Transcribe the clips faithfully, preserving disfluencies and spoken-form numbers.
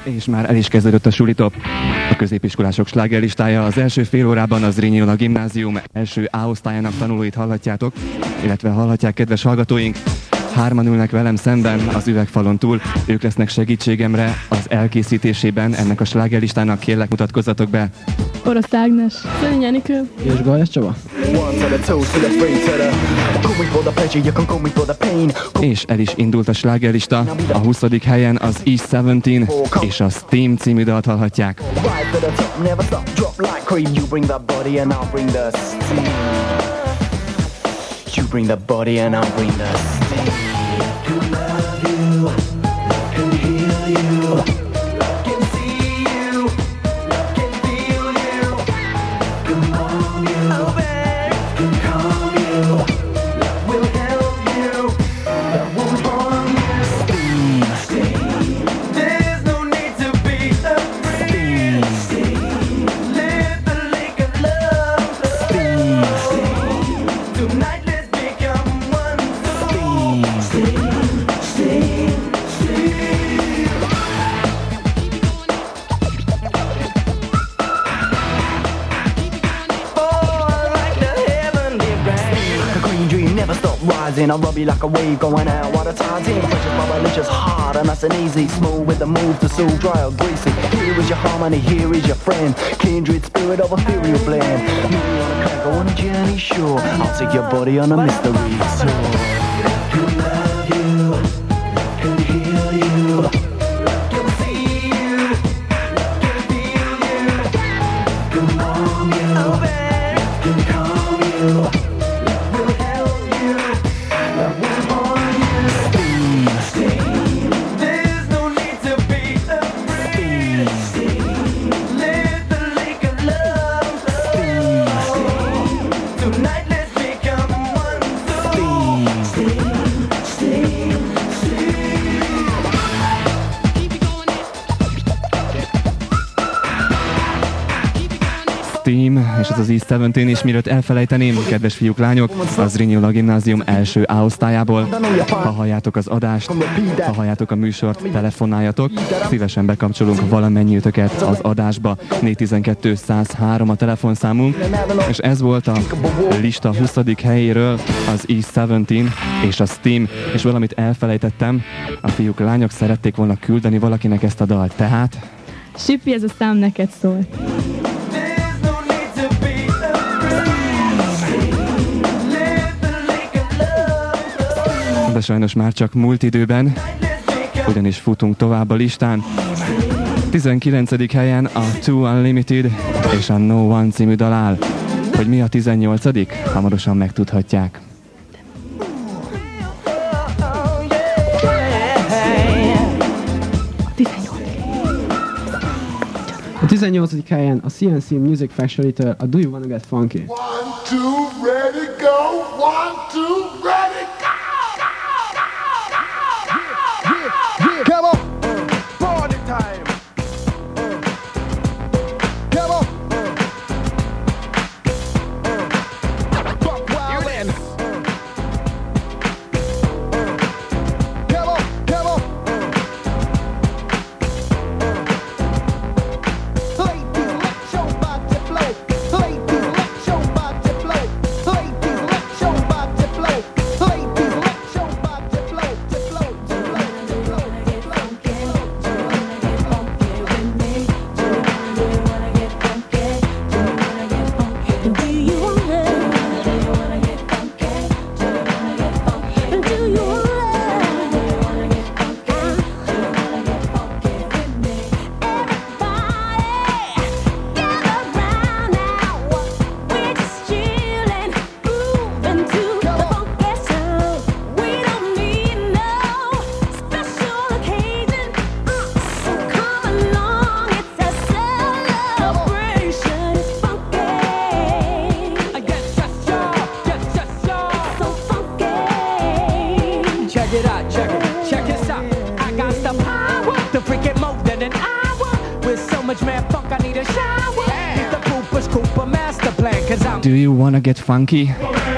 És már el is kezdődött a sulitop. A középiskolások slágerlistája. Az első fél órában az Zrínyi Gimnázium első A osztályának tanulóit hallhatjátok, illetve hallhatják kedves hallgatóink. Hárman ülnek velem szemben az üvegfalon túl, ők lesznek segítségemre az elkészítésében ennek a slágerlistának. Kérlek, mutatkozzatok be. Orosz Ágnes, Szönyi Enikő és Gajas Csaba. És el is indult a slágerlista. A huszadik helyen az E tizenhét és a Steam című dalt hallhatják. You bring the body and I'll bring the steam. To love you, can heal you, can see you, can feel you, can warm you, can calm you, will help you, that will harm you. Steam, steam. There's no need to be afraid. Steam, live the lake of love. Steam, steam. Tonight. I'll rub you like a wave going out while the tide's in. Precious, my religious heart, and nice and easy, smooth with the move to soothe, dry or greasy. Here is your harmony, here is your friend, kindred spirit of ethereal blend. Me on a track, go on a journey, sure. I'll take your body on a mystery tour. To love you, can heal you, can see you, can feel you, can warm you, can calm you. Steam, és ez az E tizenhét, és mielőtt elfelejteném, kedves fiúk, lányok, az Zrínyi Gimnázium első A osztályából. Ha halljátok az adást, ha halljátok a műsort, telefonáljatok, szívesen bekapcsolunk valamennyiütöket az adásba. négy tizenkettő százhárom a telefonszámunk, és ez volt a lista huszadik helyéről az E tizenhét és a Steam, és valamit elfelejtettem, a fiúk, lányok szerették volna küldeni valakinek ezt a dalt, tehát... Sipi, ez a szám neked szól. De sajnos már csak múlt időben, ugyanis futunk tovább a listán. tizenkilencedik helyen a Two Unlimited és a No One című dal áll. Hogy mi a tizennyolcadik? Hamarosan megtudhatják. A tizennyolcadik helyen a C N C Music Factory-től a Do You Wanna Get Funky. One, two, ready, go! One, two, ready, go! Come on! Party time! Come on! Buck wild in! Come on! Come on! Ladies, let your body flow! Ladies, let your body flow! Ladies, let your body flow! Ladies, let your body flow! To flow, to flow, to flow, to flow. Do you wanna get funky?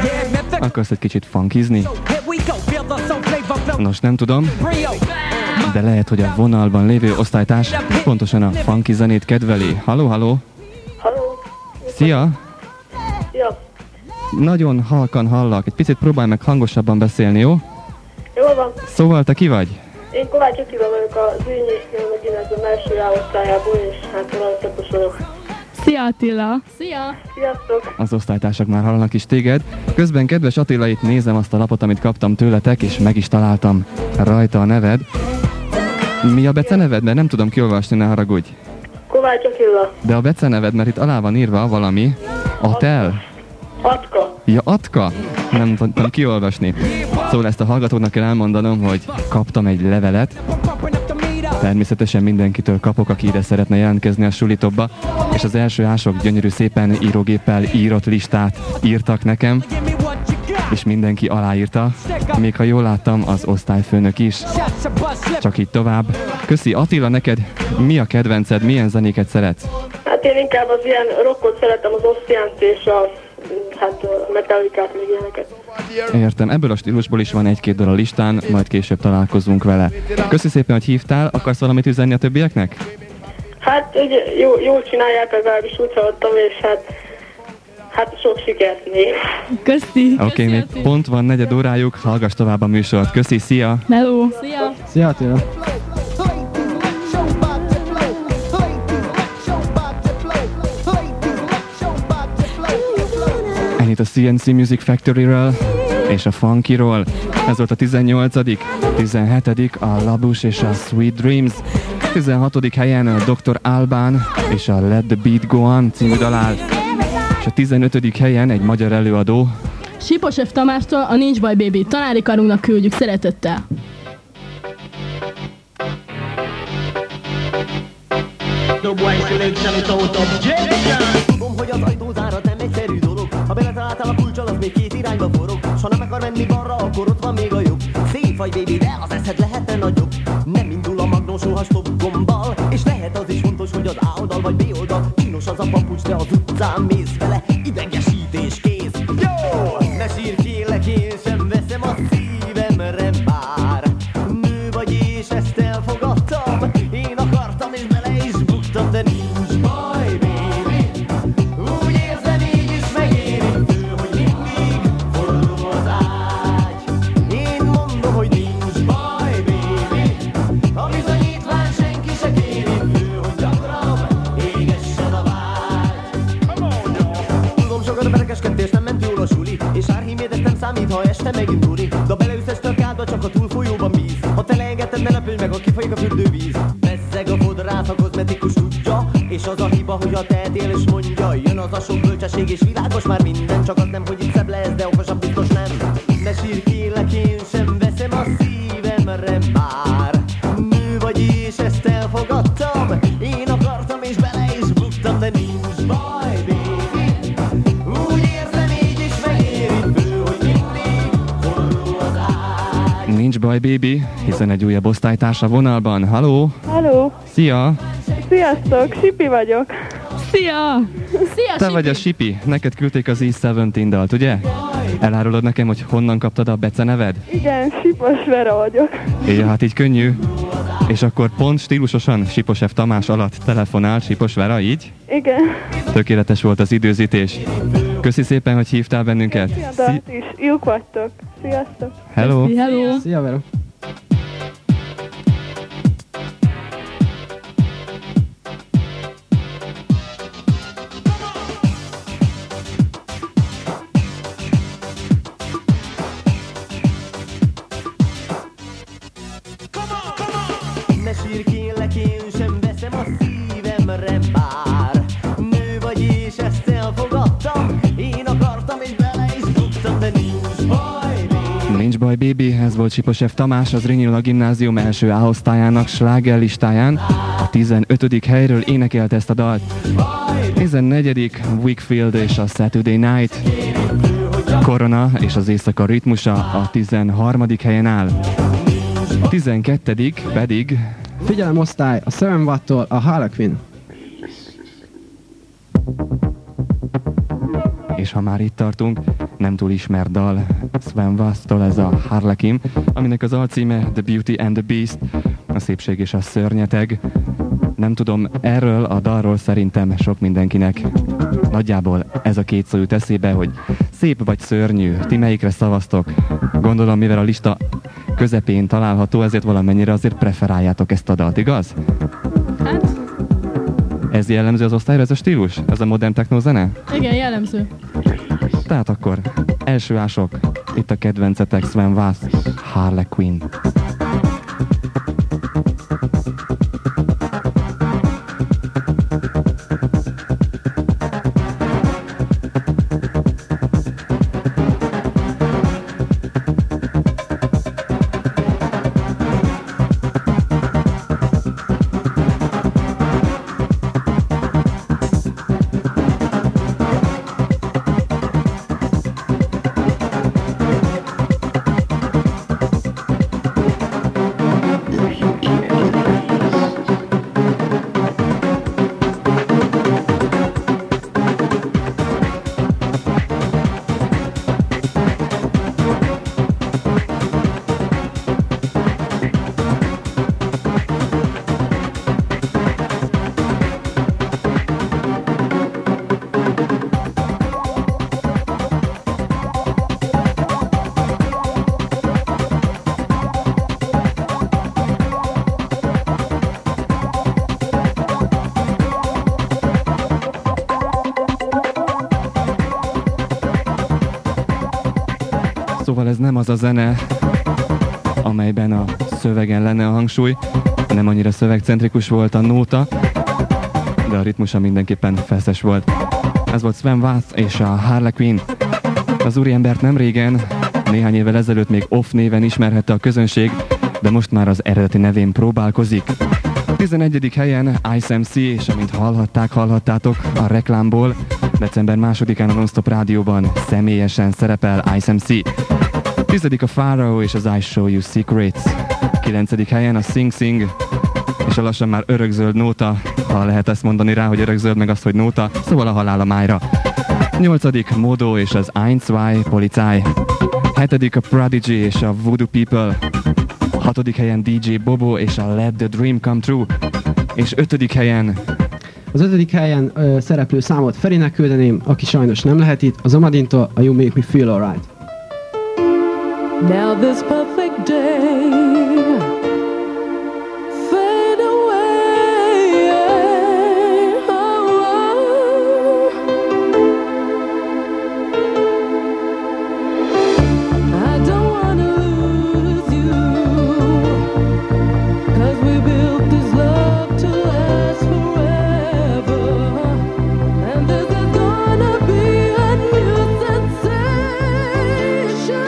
Akarsz egy kicsit funkizni? Nos, nem tudom, de lehet, hogy a vonalban lévő osztálytárs pontosan a funky zenét kedveli. Halló, halló! Halló! Szia! Szia! Nagyon halkan hallak, egy picit próbálj meg hangosabban beszélni, jó? Jól van. Szóval te ki vagy? Én Kovács Attila vagyok a Zrínyi Gimnázium első A osztályából, és hát valószínűleg vagyok. Szia Attila! Szia! Sziasztok! Az osztálytársak már hallanak is téged. Közben, kedves Attila, itt nézem azt a lapot, amit kaptam tőletek, és meg is találtam rajta a neved. Mi a beceneved? Mert nem tudom kiolvasni, ne haragudj. Kovács Attila. De a beceneved, mert itt alá van írva valami. Atel? Atka. Ja, Atka? Nem tudtam kiolvasni. Szóval ezt a hallgatóknak kell elmondanom, hogy kaptam egy levelet. Természetesen mindenkitől kapok, aki ide szeretne jelentkezni a sulitokba, és az első ások gyönyörű szépen írógéppel írott listát írtak nekem, és mindenki aláírta, még ha jól láttam, az osztályfőnök is. Csak így tovább. Köszi, Attila, neked mi a kedvenced, milyen zenéket szeretsz? Hát én inkább az ilyen rockot szeretem, az Osztiánt és a hát a Metallicát, még ilyeneket. Értem, ebből a stílusból is van egy-két dal a listán, majd később találkozunk vele. Köszi szépen, hogy hívtál, akarsz valamit üzenni a többieknek? Hát ugye, jó, jól csinálják, legalábbis úgy hallottam, és hát hát sok sikert még. Köszi! Oké, okay, még pont van negyed órájuk, hallgass tovább a műsort. Köszi, szia! Hello! Szia! Szia Attila! Ennyit a cé en cé Music Factory-ről és a Funky-ról. Ez volt a tizennyolcadik tizenhetedik a Labus és a Sweet Dreams. tizenhatodik helyen a doktor Alban és a Let the Beat Go On című dal áll. És a tizenötödik helyen egy magyar előadó. Sipos F. Tamástól a Nincs Baj Baby tanári karunknak küldjük szeretettel. Tudom, hogy az ajtózárat nem egyszerű dolog. Ha beletaláltál a kulccsal, az még két irányba forog. S ha nem akar menni balra, akkor ott van még a jobb. Szép vagy, baby, de az eszed lehetne nagyobb. Nem indul a magnó soha stop gombbal. És lehet az is fontos, hogy az A oldal vagy B oldal. Csinos az a papucs, de az utcán mész vele. Idegesítés kész. Jó! Ne sírj, kérlek, én sem veszem a szívemre már. Nő vagy, és ezt elfogadtam. Én akartam, és bele is buktam, de nincs baj, baby. Úgy érzem, így is megérintő, hogy mindig forró az ágy. Én mondom, hogy nincs baj, baby. A bizonyítvány senki se kérintő, hogy gyakran égessen a vágy. Tudom, sokat berekeskedtél, és nem ment jól a suli. És Árhíméd, ez nem számít, ha este megint buli. De beleüsz este a kádba, csak a túlfolyóban bíz. Ha te leengedted, ne lepődj meg, ha kifolyik a fürdővíz. Bezzeg a fodrász, a kozmetikus tudja. És az a hiba, hogy ha tehetél és mondja. Jön az a sok bölcsesség és világos már minden. Csak az nem, hogy itt szebb lesz, de okosabb biztos nem. Ne sírj, kérlek, én sem veszem a szívemre már. Nő vagy, és ezt elfogadtam. Én akartam, és bele is buktam, de nincs baj, baby. Úgy érzem, így is megérintő, hogy mindig forró az ágy. Nincs baj, baby, hiszen egy újabb osztálytársa vonalban. Halló! Halló! Szia! Sziasztok! Sipi vagyok. Szia! Szia, Te Sipi! vagy a Sipi, neked küldték az E tizenhét dalt, ugye? Elárulod nekem, hogy honnan kaptad a beceneved? Igen, Sipos Vera vagyok. Ja, hát így könnyű. És akkor pont stílusosan Sipos F. Tamás alatt telefonál Sipos Vera, így? Igen. Tökéletes volt az időzítés. Köszi szépen, hogy hívtál bennünket. Szia, is. Jók vagytok. Sziasztok. Hello! Hello! Szia Vera! Ne sírj, kérlek, én sem veszem a szívemre már. Nő vagy, és ezt elfogadtam. Én akartam, és bele is buktam, de nincs baj, baby. Nincs baj, baby, ez volt Sipos F. Tamás, az Zrínyi Gimnázium első A osztályának sláger listáján. A tizenötödik helyről énekelt ezt a dalt. tizennegyedik Wakefield és a Saturday Night. Korona és az éjszaka ritmusa a tizenharmadik helyen áll. A tizenkettedik pedig... Figyelem osztály, a Seven Watt-tól a Harlequin. És ha már itt tartunk, nem túl ismert dal Sven Wass-tól ez a Harlequin, aminek az alcíme The Beauty and the Beast. a szépség és a szörnyeteg. Nem tudom, erről a dalról szerintem sok mindenkinek nagyjából ez a két szó jut eszébe, hogy szép vagy szörnyű, ti melyikre szavaztok? Gondolom, mivel a lista közepén található, ezért valamennyire azért preferáljátok ezt a dalt, igaz? Hát, Ez jellemző az osztályra, ez a stílus? Ez a modern techno zene? igen, jellemző. Tehát akkor első ások, itt a kedvencetek Sven Vath, Harlequin. Szóval ez nem az a zene, amelyben a szövegen lenne a hangsúly, nem annyira szövegcentrikus volt a nóta, de a ritmusa mindenképpen feszes volt. Ez volt Sven Vath és a Harlequin. Az úriembert nem régen, néhány évvel ezelőtt még Off néven ismerhette a közönség, de most már az eredeti nevén próbálkozik. tizenegyedik helyen Ice em cé, és amint hallhatták, hallhattátok a reklámból, december másodikán a Non-Stop Rádióban személyesen szerepel Ice em cé. Tizedik a Pharaoh és az I Show You Secrets. Kilencedik helyen a Sing Sing, és a lassan már örökzöld nóta, ha lehet ezt mondani rá, hogy örökzöld, meg azt, hogy nóta, szóval a halál a májra. Nyolcadik Modo és az eins zwei Polizei. Hetedik a Prodigy és a Voodoo People. Hatodik helyen dé dzsé Bobo és a Let the Dream Come True. És ötödik helyen Az ötödik helyen ö, szereplő számot Ferinek küldeném, aki sajnos nem lehet itt, az Amadintól a You Make Me Feel Alright. Now this perfect day fade away. Oh, I don't wanna lose you, 'cause we built this love to last forever, and this is gonna be a new sensation.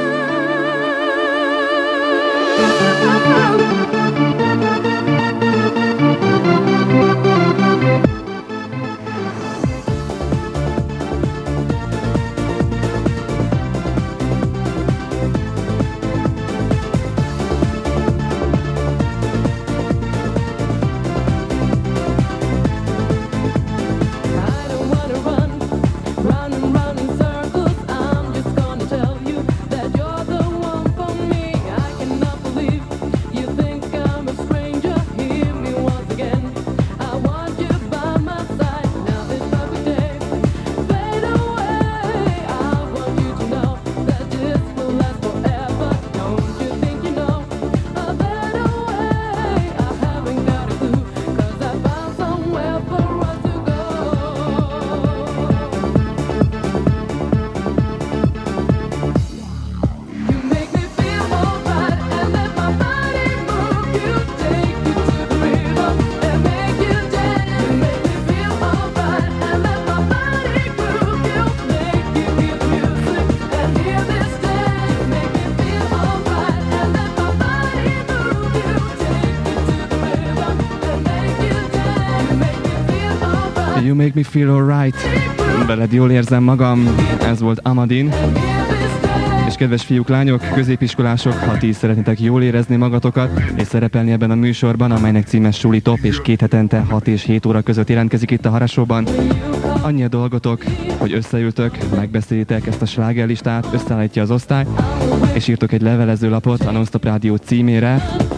You Make Me Feel Alright. Veled jól érzem magam. Ez volt Amadin. És kedves fiúk, lányok, középiskolások, ha ti is szeretnétek jól érezni magatokat, és szerepelni ebben a műsorban, amelynek címe Suli Top, és két hetente hat és hét óra között jelentkezik itt a Harasóban. Annyi a dolgotok, hogy összeültök, megbeszélitek ezt a slágerlistát, összeállítja az osztály, és írtok egy levelezőlapot a Non-Stop Rádió címére,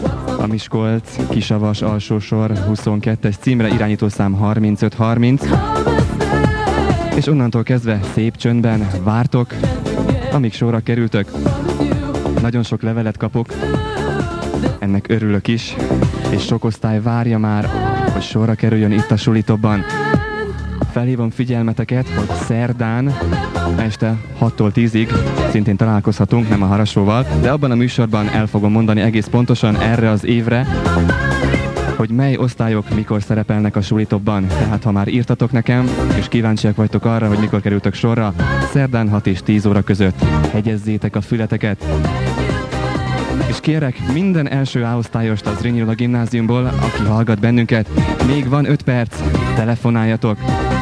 a Miskolc Kisavas alsósor huszonkettes címre, irányítószám harmincöt harminc, és onnantól kezdve szép csöndben vártok, amíg sorra kerültök. Nagyon sok levelet kapok, ennek örülök is, és sok osztály várja már, hogy sorra kerüljön itt a Sulitopban. Felhívom figyelmeteket, hogy szerdán este hattól tízig szintén találkozhatunk, nem a Harasóval, de abban a műsorban el fogom mondani egész pontosan erre az évre, hogy mely osztályok mikor szerepelnek a Sulitopban. Tehát ha már írtatok nekem, és kíváncsiak vagytok arra, hogy mikor kerültök sorra, szerdán hat és tíz óra között hegyezzétek a fületeket. És kérek minden első A-osztályost az Zrínyi gimnáziumból, aki hallgat bennünket, még van öt perc, telefonáljatok.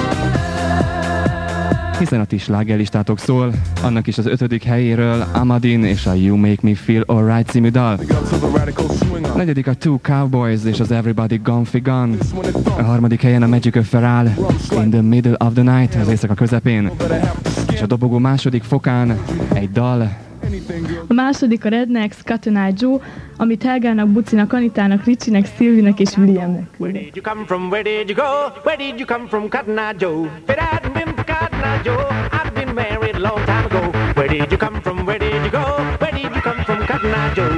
Hiszen a ti slágerlistátok szól, annak is az ötödik helyéről Amadin és a You Make Me Feel Alright című dal. A negyedik a Two Cowboys és az Everybody Gone Fi Gone. A harmadik helyen a Magic of Feral, In the Middle of the Night, az éjszaka közepén. És a dobogó második fokán egy dal. A második a Rednecks, Cotton Eye Joe, amit Helgának, Bucinak, Anitának, Ricsinek, Szilvinek és Williamnek. Where did you come from? Where did you go? Where did you come from, Cotton Eye Joe? If it hadn't been for Cotton Eye Joe, I'd been married a long time ago. Where did you come from? Where did you go? Where did you come from, Cotton Eye Joe?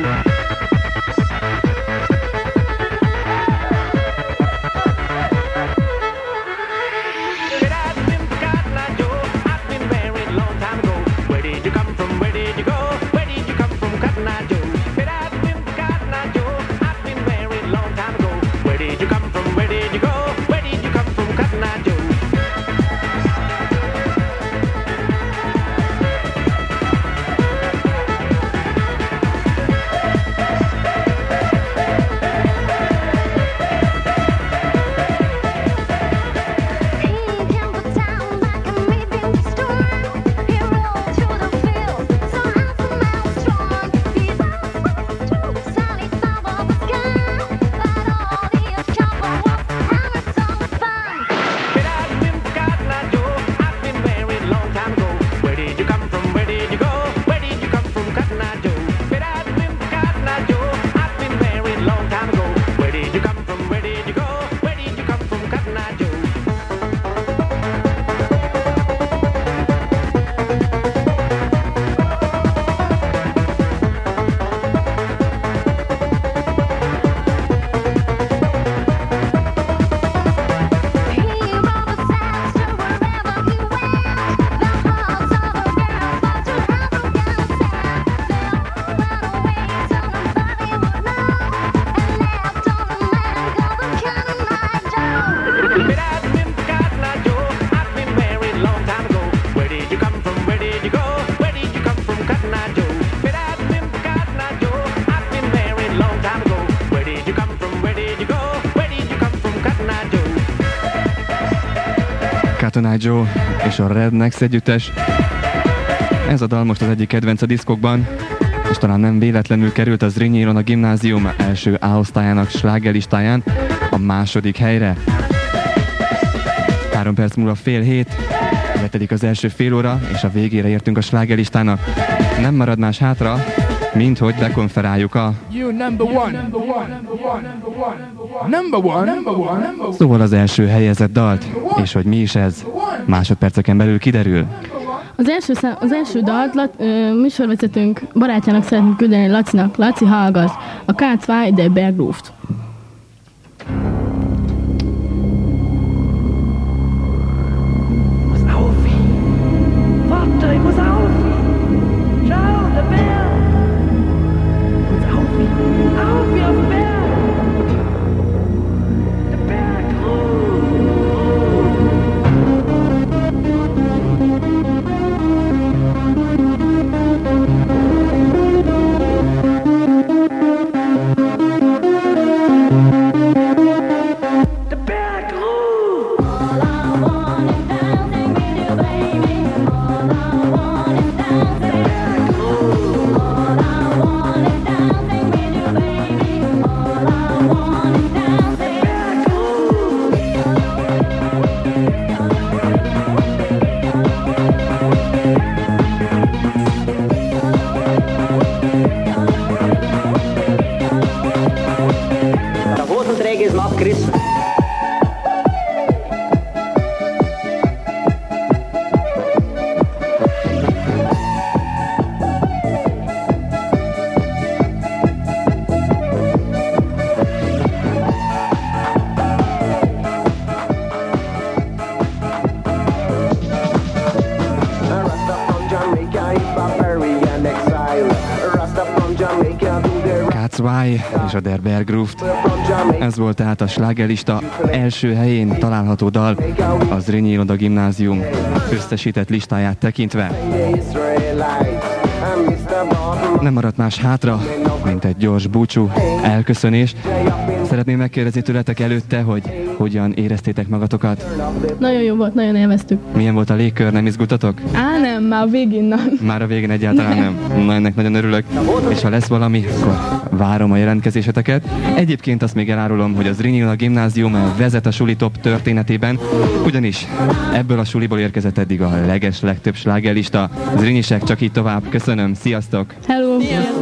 Cotton Eye Joe és a Rednecks együttes. Ez a dal most az egyik kedvenc a diszkokban, és talán nem véletlenül került a Zrínyi Ilona gimnázium első A-osztályának slágerlistáján a második helyre. Három perc múlva fél hét, vetedik az első fél óra, és a végére értünk a slágerlistának. Nem marad más hátra, mint hogy bekonferáljuk a... Szóval az első helyezett dalt, és hogy mi is ez, másodperceken belül kiderül. Az első, szám, az első dalt lat, ö, műsorvezetőnk barátjának szeretnénk küldeni, Lacinak. Laci, hallgass a K kettő de Bergluft. Thank you. Träg ist mal abgerissen. Why és a Der Berg Groove-t. Ez volt tehát a slágerlista első helyén található dal az Zrínyi Iroda Gimnázium összesített listáját tekintve. Nem maradt más hátra, mint egy gyors búcsú, elköszönés. Szeretném megkérdezni tőletek előtte, hogy hogyan éreztétek magatokat? Nagyon jó volt, nagyon élveztük. Milyen volt a légkör, nem izgultatok? Á, nem, már a végén nem. Már a végén egyáltalán nem. Na, ennek nagyon örülök. És ha lesz valami, akkor várom a jelentkezéseteket. Egyébként azt még elárulom, hogy az Zrínyi Iroda Gimnázium vezet a suli top történetében, ugyanis ebből a suliból érkezett eddig a leges legtöbb slágerlista. Zrínyiek, csak így tovább. Köszönöm, sziasztok! Hello!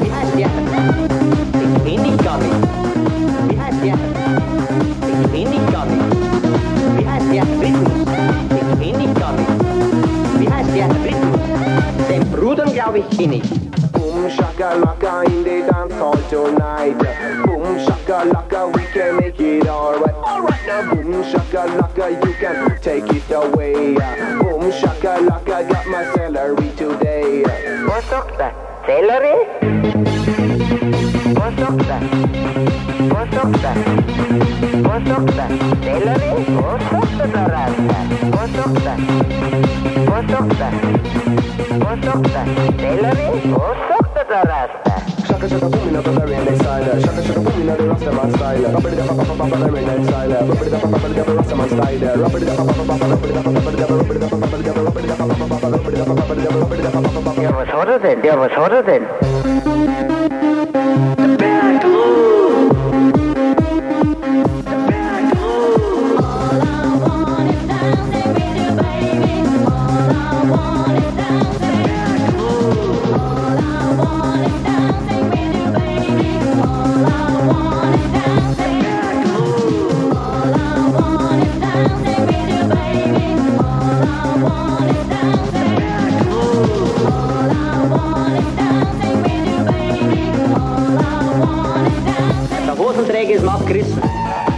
Den Brudern glaub ich eh nicht. Boom shakalaka in the dance hall tonight. Boom shakalaka, we can make it alright. Alright now, boom shakalaka, you can take it away. Boom shakalaka, got my celery today. Vad sakta? Celery? Vad sakta? Vad sakta? Vad sakta? Celery? Vad sakta då rasta? Vad sakta? Vad sakta? Vad sakta? Celery? Vad sakta då rasta? Shaka shaka boom in the very next style. Shaka shaka boom in the Rastaman style. Rubber da pa pa pa pa very next style. Rubber da pa pa pa the Rastaman style. Rubber da pa pa pa rubber da pa pa pa rubber da pa pa pa rubber da pa pa pa rubber da pa pa pa rubber da pa pa pa rubber da pa pa pa. Ja, was hat er denn? Ja, was hat er denn? Der Hosenträger ist mal abgerissen.